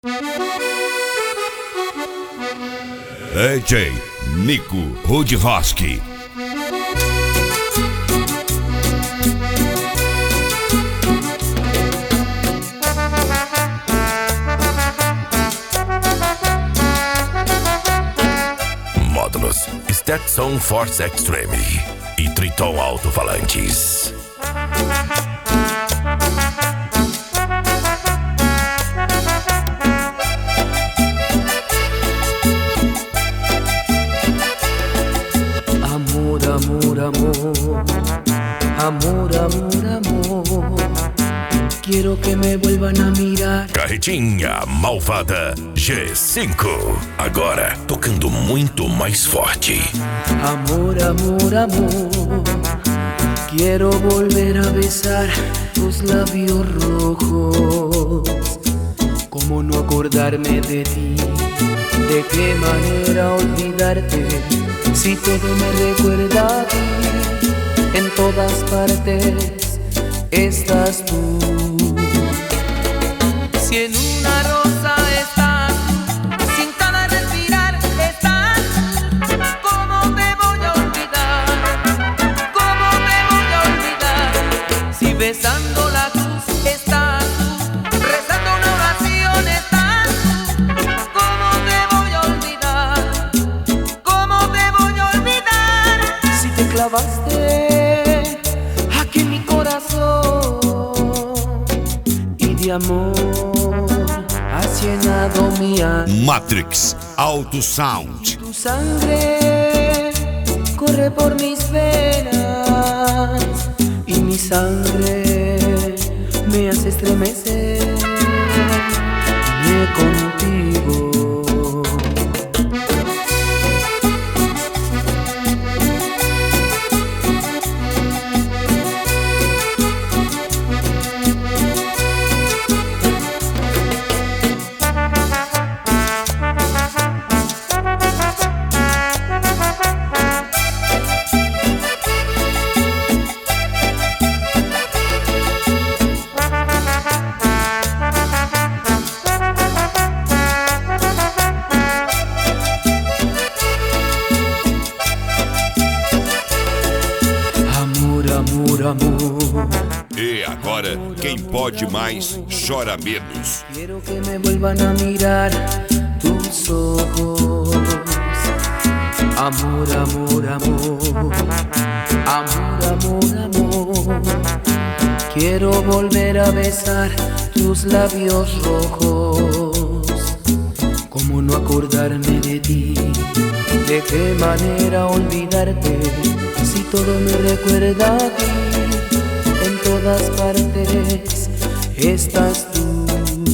DJ Nico Rudroski. Módulos Stetson Force Extreme e Triton Alto-Falantes. Amor, amor, amor, amor, amor, amor. Quiero que me vuelvan a mirar. Carretinha Malvada G5. Agora tocando muito mais forte. Amor, amor, amor. Quiero volver a besar tus labios rojos. ¿Cómo no acordarme de ti? ¿De qué manera olvidarte? Si todo me recuerda a ti, en todas partes estás tú. Si en una rosa estás, si en cada respirar estás, ¿cómo te voy a olvidar? ¿Cómo te voy a olvidar? Si besando la cruz estás tú, rezando una oración estás tú, ¿cómo te voy a olvidar? ¿Cómo te voy a olvidar? Si te clavaste aquí en mi corazón y de amor has llenado mi alma. Matrix Auto Sound. Tu sangre corre por mis venas y mi sangre me hace estremecer contigo. Amor, amor. E agora, quem pode mais, chora menos. Quiero que me vuelvan a mirar tus ojos. Amor, amor, amor. Amor, amor, amor. Quiero volver a besar tus labios rojos. ¿Cómo no acordarme de ti? ¿De qué manera olvidarte? Si todo me recuerda a ti, en todas partes estás tú.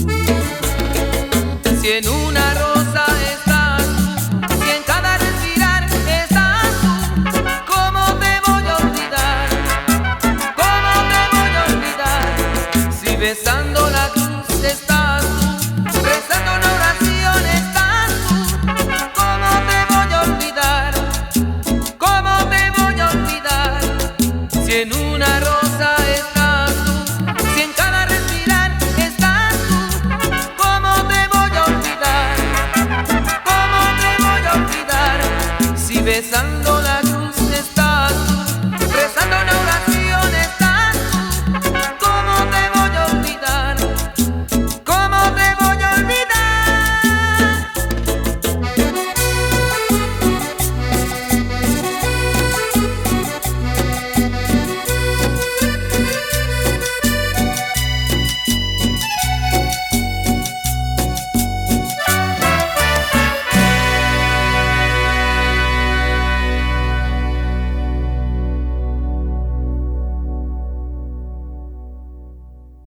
Si en una rosa estás tú, si en cada respirar estás tú, ¿cómo te voy a olvidar? ¿Cómo te voy a olvidar? Si besando la cruz estás tú, rezando una oración estás tú, ¿cómo te voy a olvidar? ¿Cómo te voy a olvidar? Si en una rosa estás tú, si en cada respirar estás tú, ¿cómo te voy a olvidar? ¿Cómo te voy a olvidar? Si besando